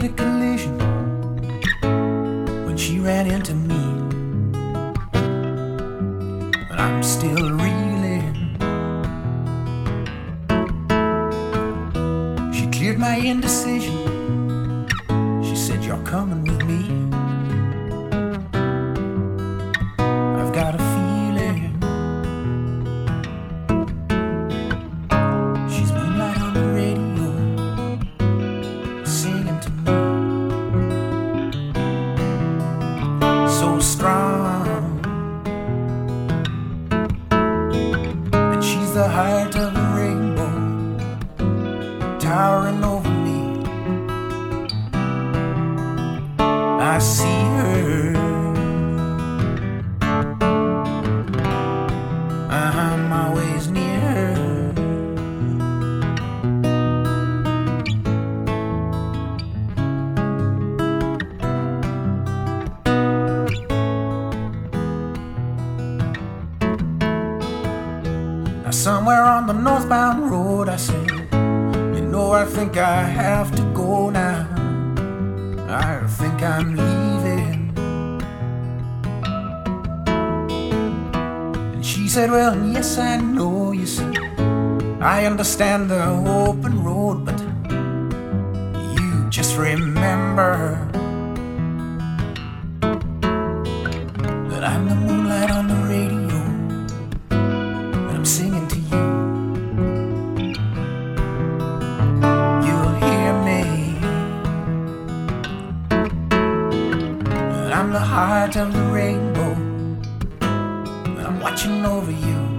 a collision when she ran into me. But I'm still reeling. She cleared my indecision. She said, "You're coming with me." I've got a feeling she's moonlight on the radio, singing to me. So strong, and she's the height of the rainbow, towering over me. I see her, I'm always near her. Now somewhere on the northbound road I said, "You know, I think I have to go now. I think I'm leaving." And she said, "Well, yes, I know, you see, I understand the open road, but you just remember that I'm the moonlight on the radio, and I'm singing to you. You'll hear me. I'm the heart of the rainbow, and I'm watching over you."